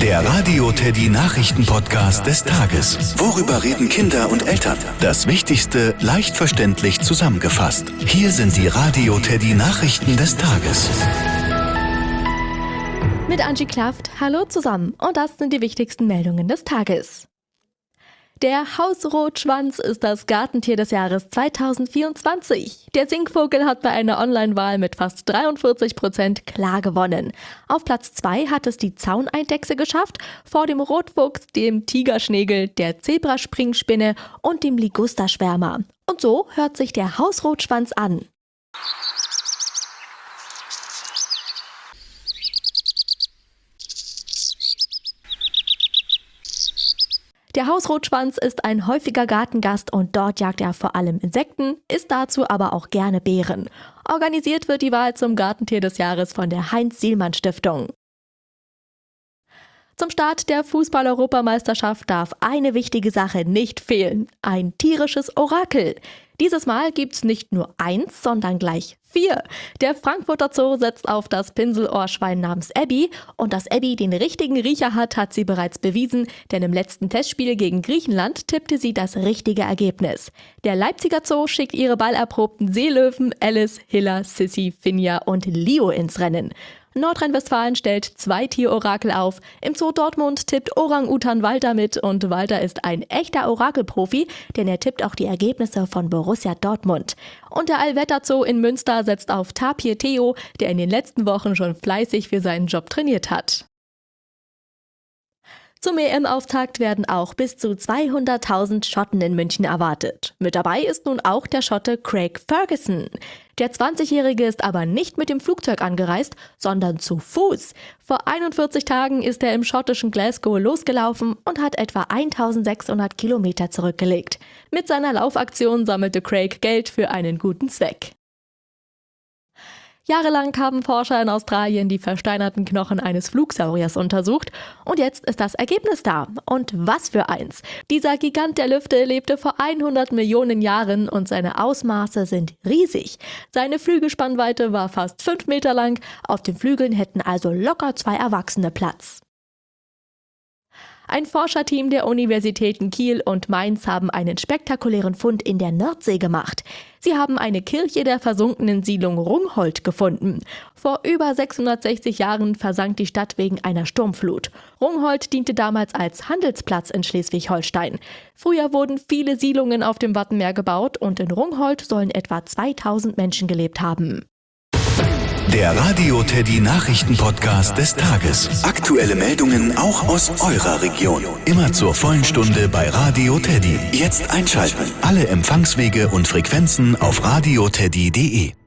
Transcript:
Der Radio Teddy Nachrichten-Podcast des Tages. Worüber reden Kinder und Eltern? Das Wichtigste leicht verständlich zusammengefasst. Hier sind die Radio Teddy Nachrichten des Tages. Mit Angie Klaft, hallo zusammen und das sind die wichtigsten Meldungen des Tages. Der Hausrotschwanz ist das Gartentier des Jahres 2024. Der Singvogel hat bei einer Online-Wahl mit fast 43% klar gewonnen. Auf Platz 2 hat es die Zauneidechse geschafft, vor dem Rotfuchs, dem Tigerschnägel, der Zebraspringspinne und dem Ligusterschwärmer. Und so hört sich der Hausrotschwanz an. Der Hausrotschwanz ist ein häufiger Gartengast und dort jagt er vor allem Insekten, isst dazu aber auch gerne Beeren. Organisiert wird die Wahl zum Gartentier des Jahres von der Heinz-Sielmann-Stiftung. Zum Start der Fußball-Europameisterschaft darf eine wichtige Sache nicht fehlen: ein tierisches Orakel. Dieses Mal gibt's nicht nur 1, sondern gleich 4. Der Frankfurter Zoo setzt auf das Pinselohrschwein namens Abby. Und dass Abby den richtigen Riecher hat sie bereits bewiesen, denn im letzten Testspiel gegen Griechenland tippte sie das richtige Ergebnis. Der Leipziger Zoo schickt ihre ballerprobten Seelöwen Alice, Hilla, Sissy, Finja und Leo ins Rennen. Nordrhein-Westfalen stellt 2 Tierorakel auf. Im Zoo Dortmund tippt Orang-Utan Walter mit und Walter ist ein echter Orakelprofi, denn er tippt auch die Ergebnisse von Borussia Dortmund. Und der Allwetter-Zoo in Münster setzt auf Tapir Theo, der in den letzten Wochen schon fleißig für seinen Job trainiert hat. Zum EM-Auftakt werden auch bis zu 200.000 Schotten in München erwartet. Mit dabei ist nun auch der Schotte Craig Ferguson. Der 20-Jährige ist aber nicht mit dem Flugzeug angereist, sondern zu Fuß. Vor 41 Tagen ist er im schottischen Glasgow losgelaufen und hat etwa 1600 Kilometer zurückgelegt. Mit seiner Laufaktion sammelte Craig Geld für einen guten Zweck. Jahrelang haben Forscher in Australien die versteinerten Knochen eines Flugsauriers untersucht und jetzt ist das Ergebnis da. Und was für eins! Dieser Gigant der Lüfte lebte vor 100 Millionen Jahren und seine Ausmaße sind riesig. Seine Flügelspannweite war fast 5 Meter lang, auf den Flügeln hätten also locker 2 Erwachsene Platz. Ein Forscherteam der Universitäten Kiel und Mainz haben einen spektakulären Fund in der Nordsee gemacht. Sie haben eine Kirche der versunkenen Siedlung Rungholt gefunden. Vor über 660 Jahren versank die Stadt wegen einer Sturmflut. Rungholt diente damals als Handelsplatz in Schleswig-Holstein. Früher wurden viele Siedlungen auf dem Wattenmeer gebaut und in Rungholt sollen etwa 2000 Menschen gelebt haben. Der Radio Teddy Nachrichten-Podcast des Tages. Aktuelle Meldungen auch aus eurer Region. Immer zur vollen Stunde bei Radio Teddy. Jetzt einschalten. Alle Empfangswege und Frequenzen auf radioteddy.de.